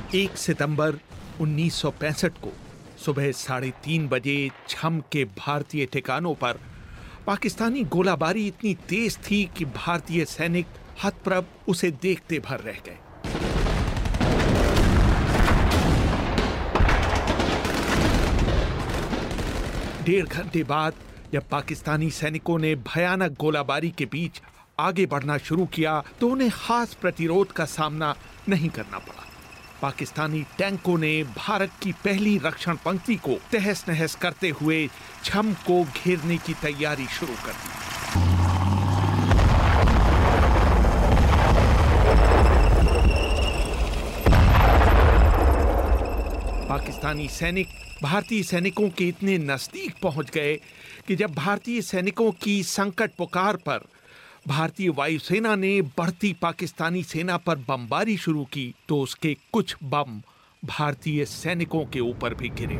1 सितंबर 1965 को सुबह 3:30 बजे छम के भारतीय ठिकानों पर पाकिस्तानी गोलाबारी इतनी तेज थी कि भारतीय सैनिक हतप्रभ उसे देखते भर रह गए। डेढ़ घंटे बाद जब पाकिस्तानी सैनिकों ने भयानक गोलाबारी के बीच आगे बढ़ना शुरू किया तो उन्हें खास प्रतिरोध का सामना नहीं करना पड़ा। पाकिस्तानी टैंकों ने भारत की पहली रक्षण पंक्ति को तहस नहस करते हुए छम को घेरने की तैयारी शुरू कर दी। पाकिस्तानी सैनिक भारतीय सैनिकों के इतने नजदीक पहुंच गए कि जब भारतीय सैनिकों की संकट पुकार पर भारतीय वायुसेना ने बढ़ती पाकिस्तानी सेना पर बमबारी शुरू की तो उसके कुछ बम भारतीय सैनिकों के ऊपर भी गिरे।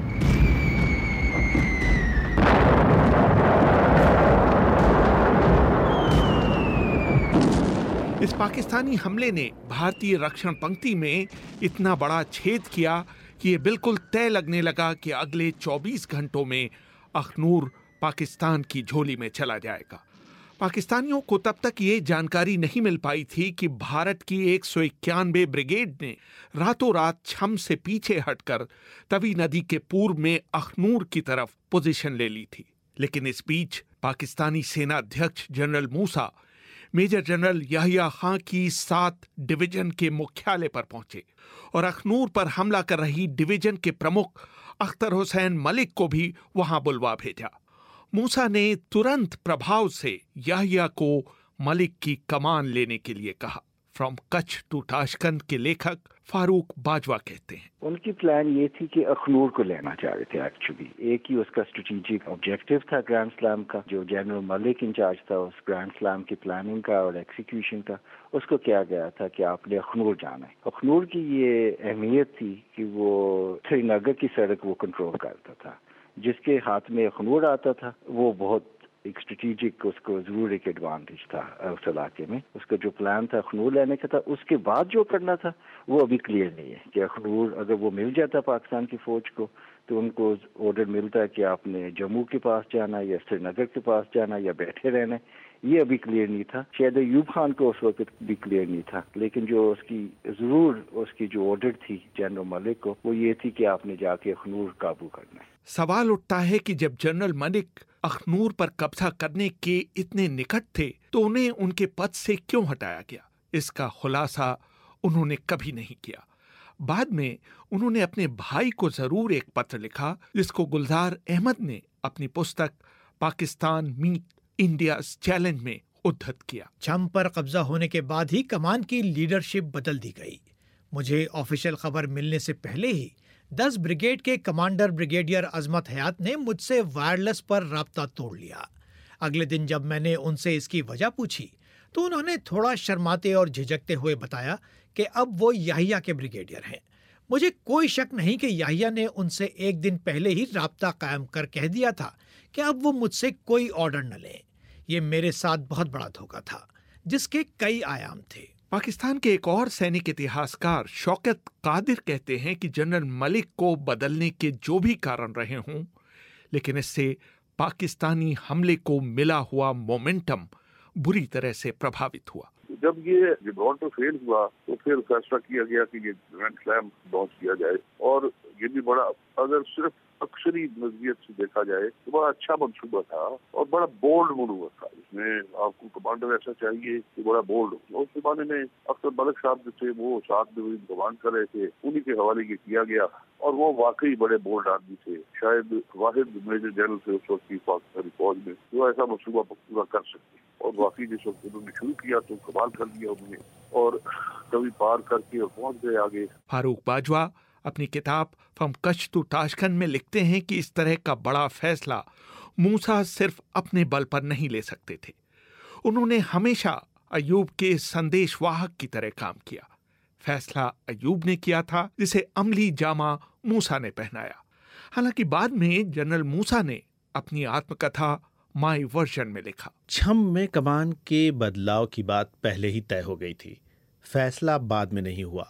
इस पाकिस्तानी हमले ने भारतीय रक्षण पंक्ति में इतना बड़ा छेद किया कि ये बिल्कुल तय लगने लगा कि अगले 24 घंटों में अखनूर पाकिस्तान की झोली में चला जाएगा। पाकिस्तानियों को तब तक ये जानकारी नहीं मिल पाई थी कि भारत की 191 ब्रिगेड ने रातों रात छम से पीछे हटकर तवी नदी के पूर्व में अखनूर की तरफ पोजीशन ले ली थी। लेकिन इस बीच पाकिस्तानी सेना अध्यक्ष general Musa major general Yahya Khan की 7 डिवीजन के मुख्यालय पर पहुंचे और अखनूर पर हमला कर रही डिवीजन के प्रमुख अख्तर हुसैन मलिक को भी वहां बुलवा भेजा। मूसा ने तुरंत प्रभाव से याहिया को मलिक की कमान लेने के लिए कहा। फ्रॉम कच्छ टू ताशकंद के लेखक फारूक बाजवा कहते हैं, उनकी प्लान ये थी कि अखनूर को लेना चाह रहे थे। एक्चुअली एक ही उसका स्ट्रेटेजिक ऑब्जेक्टिव था ग्रैंड स्लैम का। जो जनरल मलिक इंचार्ज था उस ग्रैंड स्लैम की प्लानिंग का और एक्सिक्यूशन का, उसको क्या गया था कि आपने अखनूर जाना है। अखनूर की ये अहमियत थी कि वो श्रीनगर की सड़क वो कंट्रोल करता था। जिसके हाथ में अखनूर आता था वो बहुत एक स्ट्रेटेजिक, उसको जरूर एक एडवांटेज था उस इलाके में। उसका जो प्लान था अखनूर लेने का था। उसके बाद जो करना था वो अभी क्लियर नहीं है कि अखनूर अगर वो मिल जाता पाकिस्तान की फौज को तो उनको ऑर्डर मिलता है कि आपने जम्मू के पास जाना या श्रीनगर के पास जाना या बैठे रहना। ये अभी क्लियर नहीं था। शायद अयूब खान को उस वक्त भी क्लियर नहीं था। लेकिन जो उसकी जो ऑर्डर थी जनरल मलिक को वो ये थी कि आपने जाके अखनूर काबू करना है। सवाल उठता है कि जब जनरल मलिक अखनूर पर कब्जा करने के इतने निकट थे तो उन्हें उनके पद से क्यों हटाया गया। इसका खुलासा उन्होंने कभी नहीं किया। बाद में उन्होंने अपने भाई को जरूर एक पत्र लिखा जिसको गुलजार अहमद ने अपनी पुस्तक पाकिस्तान मीट इंडिया चैलेंज में उद्धृत किया। छम पर कब्जा होने के बाद ही कमान की लीडरशिप बदल दी गई। मुझे ऑफिशियल खबर मिलने से पहले ही 10 ब्रिगेड के कमांडर ब्रिगेडियर अजमत हयात ने मुझसे वायरलेस पर राब्ता तोड़ लिया। अगले दिन जब मैंने उनसे इसकी वजह पूछी तो उन्होंने थोड़ा शर्माते और झिझकते हुए बताया कि अब वो याहिया के ब्रिगेडियर हैं। मुझे कोई शक नहीं कि याहिया ने उनसे एक दिन पहले ही राब्ता कायम कर कह दिया था कि अब वो मुझसे कोई ऑर्डर न लें। ये मेरे साथ बहुत बड़ा धोखा था जिसके कई आयाम थे। पाकिस्तान के एक और सैनिक इतिहासकार शौकत कादिर कहते हैं कि जनरल मलिक को बदलने के जो भी कारण रहे हों, लेकिन इससे पाकिस्तानी हमले को मिला हुआ मोमेंटम बुरी तरह से प्रभावित हुआ। जब ये गिब्राल्टर फेल हुआ तो फिर फैसला किया गया कि ये ग्रैंड स्लैम लॉन्च किया जाए। और ये भी बड़ा, अगर सिर्फ अक्सरी नजरियत से देखा जाए तो बड़ा अच्छा मंसूबा था और बड़ा बोल्ड मनूवर था। इसमें आपको कमांडर ऐसा चाहिए कि बड़ा बोल्ड हो। उस जमाने में अख्तर मलिक साहब जो थे वो 7 डिवीजन कमांड कर रहे थे, उन्हीं के हवाले ये किया गया और वो वाकई बड़े बोल्ड आदमी थे। शायद वाहिद मेजर जनरल थे उस वक्त की पाकिस्तानी फौज में जो ऐसा मंसूबा पूरा कर सकते। और वाकई जिस वक्त उन्होंने शुरू किया तो कमाल कर दिया उन्होंने और कभी पार करके और पहुंच गए आगे। फारूक बाजवा अपनी किताब फ्रॉम कच्छ टू ताशकंद में लिखते हैं कि इस तरह का बड़ा फैसला मूसा सिर्फ अपने बल पर नहीं ले सकते थे। उन्होंने हमेशा अयूब के संदेशवाहक की तरह काम किया। फैसला अयूब ने किया था जिसे अमली जामा मूसा ने पहनाया। हालांकि बाद में जनरल मूसा ने अपनी आत्मकथा माई वर्जन में लिखा, छम में कमान के बदलाव की बात पहले ही तय हो गई थी। फैसला बाद में नहीं हुआ।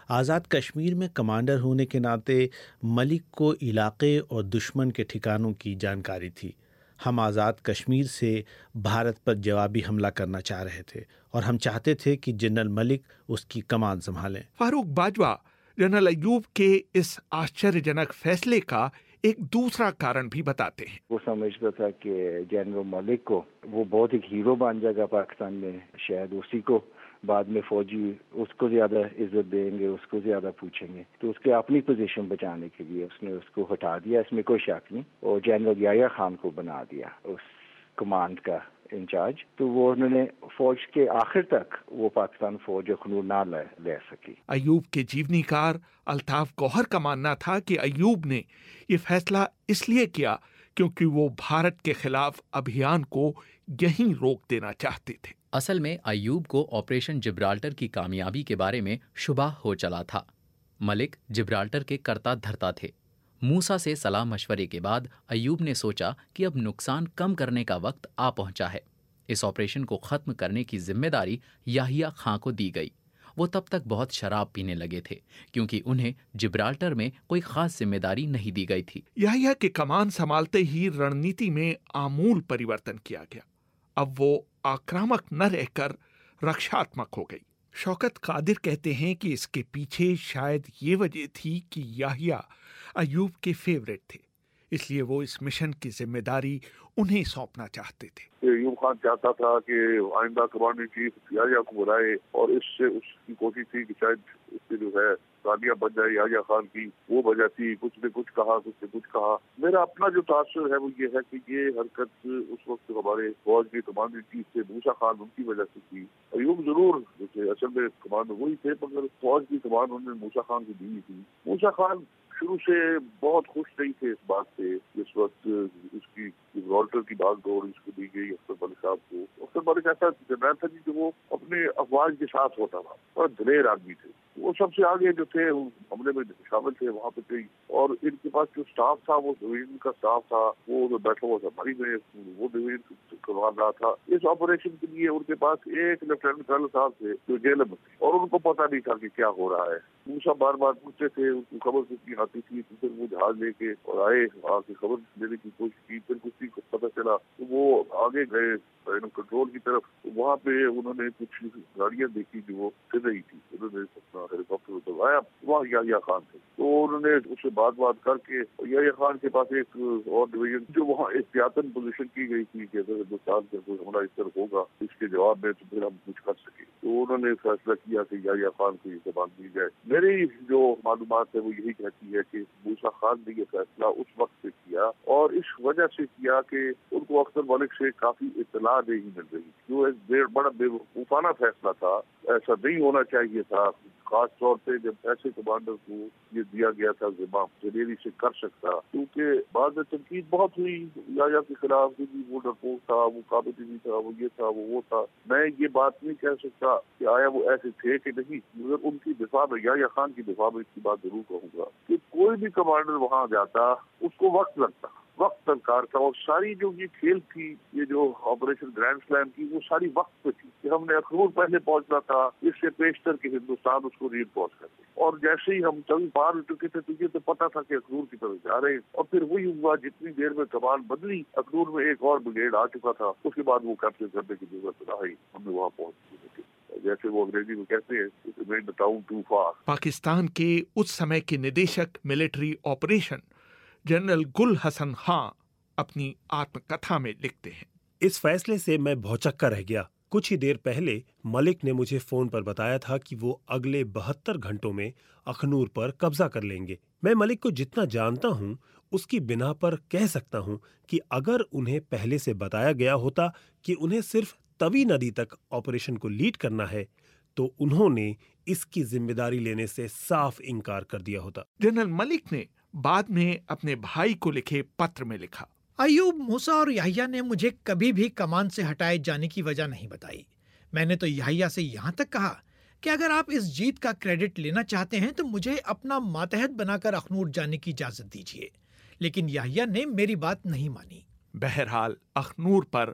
आज़ाद कश्मीर में कमांडर होने के नाते मलिक को इलाके और दुश्मन के ठिकानों की जानकारी थी। हम आज़ाद कश्मीर से भारत पर जवाबी हमला करना चाह रहे थे और हम चाहते थे कि जनरल मलिक उसकी कमान संभालें। फारूक बाजवा जनरल अय्यूब के इस आश्चर्यजनक फैसले का एक दूसरा कारण भी बताते हैं। वो समझता था कि जनरल मलिक को वो बहुत एक हीरो बन जाएगा पाकिस्तान में, शायद उसी को बाद में फौजी उसको ज्यादा इज्जत देंगे, उसको ज्यादा पूछेंगे, तो उसके अपनी पोजीशन बचाने के लिए उसने उसको हटा दिया, इसमें कोई शक नहीं, और जनरल याह्या खान को बना दिया उस कमांड का इंचार्ज। तो वो उन्होंने फौज के आखिर तक वो पाकिस्तान फौज अखनूर ना ले सकी। अय्यूब के जीवनीकार अल्ताफ गौहर का मानना था कि अय्यूब ने ये फैसला इसलिए किया क्योंकि वो भारत के खिलाफ अभियान को यहीं रोक देना चाहते थे। असल में अय्यूब को ऑपरेशन जिब्राल्टर की कामयाबी के बारे में शुबा हो चला था। मलिक जिब्राल्टर के कर्ता धर्ता थे। मूसा से सलाह मशवरे के बाद अय्यूब ने सोचा कि अब नुकसान कम करने का वक्त आ पहुंचा है। इस ऑपरेशन को खत्म करने की जिम्मेदारी याहिया खां को दी गई। वो तब तक बहुत शराब पीने लगे थे क्योंकि उन्हें जिब्राल्टर में कोई खास जिम्मेदारी नहीं दी गई थी। याहिया के कमान संभालते ही रणनीति में आमूल परिवर्तन किया गया। अब वो आक्रामक न रहकर रक्षात्मक हो गई। शौकत कादिर कहते हैं कि इसके पीछे शायद ये वजह थी कि याहिया अय्यूब के फेवरेट थे, इसलिए वो इस मिशन की जिम्मेदारी उन्हें सौंपना चाहते थे। अय्यूब खान चाहता था कि आइंदा कमांडिंग चीफ याहिया को बुलाए और इससे उसकी कोशिश थी कि शायद इससे जो है तालियां बन जाए याहिया खान की, वो वजह थी। कुछ ने कुछ कहा। मेरा अपना जो तासुर है वो ये है कि ये हरकत उस वक्त हमारे फौज के कमांडिंग चीफ थे मूसा खान, उनकी वजह से थी। अय्यूब जरूर असल में कमांडर वही थे, मगर फौज की कमान उन्होंने मूसा खान को दी थी। मूसा खान शुरू से बहुत खुश नहीं थे इस बात से। इस वक्त उसकी जिब्राल्टर की भागदौड़ इसको दी गई अख्तर मलिक साहब को। अख्तर मलिक ऐसा जनरल था जो वो अपने अफवाज के साथ होता था और दिलेर आदमी थे। वो सबसे आगे जो थे हमले में शामिल थे वहाँ पे थे, और इनके पास जो स्टाफ था वो डिवीजन का स्टाफ था, वो जो बैठा हुआ था मरी में वो डिवीजन करवा रहा था। इस ऑपरेशन के लिए उनके पास एक लेफ्टिनेंट कर्नल साहब थे जो जेल में थे और उनको पता नहीं था कि क्या हो रहा है। मूसा बार बार पूछते थे, उनको खबर कितनी आती थी, तो फिर वो जहाज लेके और आए, आके खबर लेने की कोशिश की। फिर कुछ पता चला तो वो आगे गए कंट्रोल की तरफ। तो वहाँ पे उन्होंने कुछ गाड़ियां देखी जो वो फिर रही थी। उन्होंने अपना हेलीकॉप्टर उतरवाया, वहाँ याहिया खान थे, तो उन्होंने उससे बात करके याहिया खान के पास एक और डिवीजन जो वहाँ एहतियातन पोजीशन की गई थी कि अगर हिंदुस्तान से कोई हमला इस तरह होगा इसके जवाब में तो फिर हम कुछ कर सके। तो उन्होंने फैसला किया कि याहिया खान को ये कमान दी जाए। मेरी जो मालूमात है वो यही कहती है कि मूसा खान ने ये फैसला उस वक्त से किया और इस वजह से किया कि उनको अख्तर मलिक से काफी इत्तला नहीं मिल रही, जो एक बड़ा बेवकूफाना फैसला था। ऐसा नहीं होना चाहिए था, खास तौर पे जब ऐसे कमांडर को ये दिया गया था जिम्मा जलेरी से कर सकता, क्योंकि बाद में तनकीद बहुत हुई याहिया के खिलाफ। वो डरपोक था, वो काबिल नहीं था, वो ये था, वो था। मैं ये बात नहीं कह सकता कि आया वो ऐसे थे कि नहीं, मगर उनकी दिफा में, याहिया खान की दिफा में इसकी बात जरूर कहूँगा कि कोई भी कमांडर वहाँ जाता उसको वक्त लगता, वक्त दरकार था। और सारी जो ये खेल थी, ये जो ऑपरेशन ग्रैंड स्लैम की, वो सारी वक्त पे थी कि हमने अखनूर पहले पहुंचना था, इससे पेशतर के हिंदुस्तान उसको रीइंफोर्स करते। और जैसे ही हम तभी पार हो चुके थे तुझे तो पता था कि अखनूर की तरफ जा रहे हैं। और फिर वही हुआ, जितनी देर में कमान बदली, अखनूर में एक और ब्रिगेड आ चुका था, उसके बाद वो कैप्चर करने की जरूरत रही, हमने वहाँ पहुंच चुके थे। जैसे वो अंग्रेजी में कहते हैं, it made the town too far. Pakistan के उस समय के निदेशक मिलिट्री ऑपरेशन जनरल गुल हसन खां अपनी आत्मकथा में लिखते हैं, इस फैसले से मैं भौचक्का रह गया। कुछ ही देर पहले मलिक ने मुझे फोन पर बताया था कि वो अगले 72 घंटों में अखनूर पर कब्जा कर लेंगे। मैं मलिक को जितना जानता हूँ उसकी बिना पर कह सकता हूँ कि अगर उन्हें पहले से बताया गया होता कि उन्हें सिर्फ तवी नदी तक ऑपरेशन को लीड करना है तो उन्होंने इसकी जिम्मेदारी लेने से साफ इनकार कर दिया होता। जनरल मलिक ने बाद में अपने भाई को लिखे पत्र में लिखा, अय्यूब, मूसा और याहिया ने मुझे कभी भी कमान से हटाए जाने की वजह नहीं बताई। मैंने तो याहिया से यहाँ तक कहा कि अगर आप इस जीत का क्रेडिट लेना चाहते हैं तो मुझे अपना मातहत बनाकर अखनूर जाने की इजाजत दीजिए, लेकिन याहिया ने मेरी बात नहीं मानी। बहरहाल अखनूर पर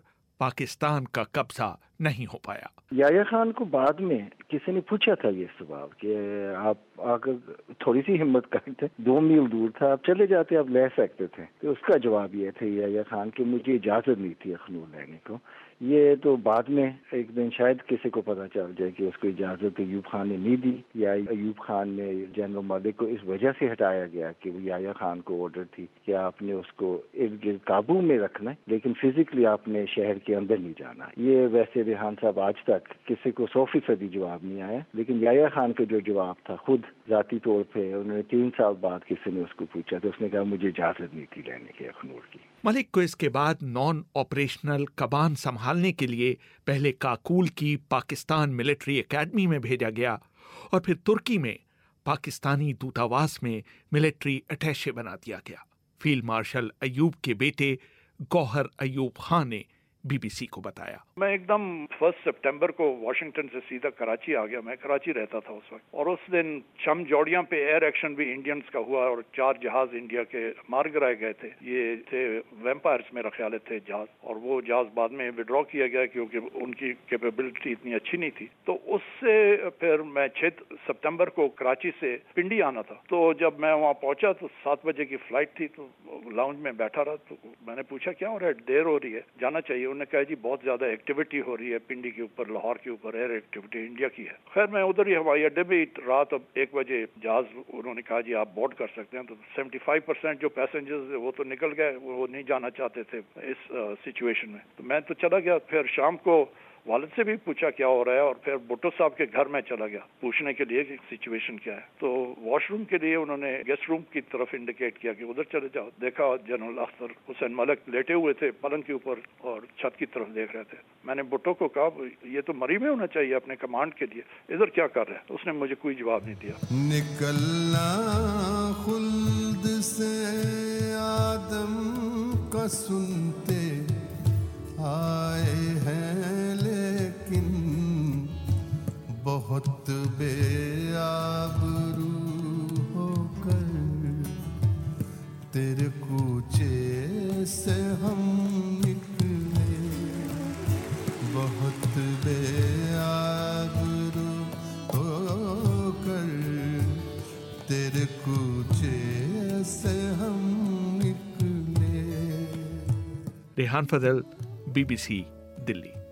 पाकिस्तान का कब्जा नहीं हो पाया। याह्या खान को बाद में किसी ने पूछा था ये सवाल कि आप अगर थोड़ी सी हिम्मत करते, 2 मील दूर था, आप चले जाते, आप ले सकते थे। तो उसका जवाब ये था याह्या खान कि मुझे इजाजत नहीं थी अखनूर लेने को। ये तो बाद में एक दिन शायद किसी को पता चल जाए कि उसको इजाजत अयूब खान ने नहीं दी, या अयूब खान ने जनरल मलिक को इस वजह से हटाया गया कि वो याह्या खान को ऑर्डर थी कि आपने उसको इर्द गिर्द काबू में रखना है, लेकिन फिजिकली आपने शहर के अंदर नहीं जाना। ये वैसे रेहान साहब आज तक किसी को 100% जवाब नहीं आया, लेकिन याह्या खान का जो जवाब था खुद जाती तौर पे उन्होंने 3 साल बाद किसी ने उसको पूछा तो उसने कहा मुझे इजाजत नहीं थी लेने की अखनूर की। मलिक को इसके बाद नॉन ऑपरेशनल कमान संभालने के लिए पहले काकूल की पाकिस्तान मिलिट्री एकेडमी में भेजा गया और फिर तुर्की में पाकिस्तानी दूतावास में मिलिट्री अटैचे बना दिया गया। फील्ड मार्शल अयूब के बेटे गौहर अयूब खान ने बीबीसी को बताया। मैं एकदम 1 सितंबर को वाशिंगटन से सीधा कराची आ गया। मैं कराची रहता था उस वक्त, और उस दिन शम जोड़ियां पे एयर एक्शन भी इंडियंस का हुआ और 4 जहाज इंडिया के मार गिराए गए थे। ये थे वैम्पायर्स मेरा ख्याल थे जहाज, और वो जहाज बाद में विड्रॉ किया गया क्योंकि उनकी कैपेबिलिटी इतनी अच्छी नहीं थी। तो उससे फिर मैं 6 सितंबर को कराची से पिंडी आना था। तो जब मैं वहाँ पहुंचा तो 7 बजे की फ्लाइट थी, तो लाउंज में बैठा रहा। तो मैंने पूछा क्या हो रहा है, देर हो रही है, जाना चाहिए। उन्होंने कहा जी बहुत ज्यादा एक्टिविटी हो रही है पिंडी के ऊपर, लाहौर के ऊपर एयर एक्टिविटी इंडिया की है। खैर मैं उधर ही हवाई अड्डे में रात 1 बजे जहाज, उन्होंने कहा जी आप बोर्ड कर सकते हैं। तो 75% जो पैसेंजर्स वो तो निकल गए, वो नहीं जाना चाहते थे इस सिचुएशन में। तो मैं तो चला गया। फिर शाम को वालिद से भी पूछा क्या हो रहा है, और फिर भुट्टो साहब के घर में चला गया पूछने के लिए कि सिचुएशन क्या है। तो वॉशरूम के लिए उन्होंने गेस्ट रूम की तरफ इंडिकेट किया कि उधर चले जाओ। देखा जनरल अख्तर हुसैन मलिक लेटे हुए थे पलंग के ऊपर और छत की तरफ देख रहे थे। मैंने भुट्टो को कहा ये तो मरी में होना चाहिए अपने कमांड के लिए, इधर क्या कर रहे हैं? तो उसने मुझे कोई जवाब नहीं दिया। निकलना खुल्द से आदम का सुनते आए हैं, लेकिन बहुत बेआबरू होकर तेरे कूचे से हम निकले, बहुत बेआबरू होकर तेरे कूचे से हम निकले। रेहान फजल, बीबीसी दिल्ली।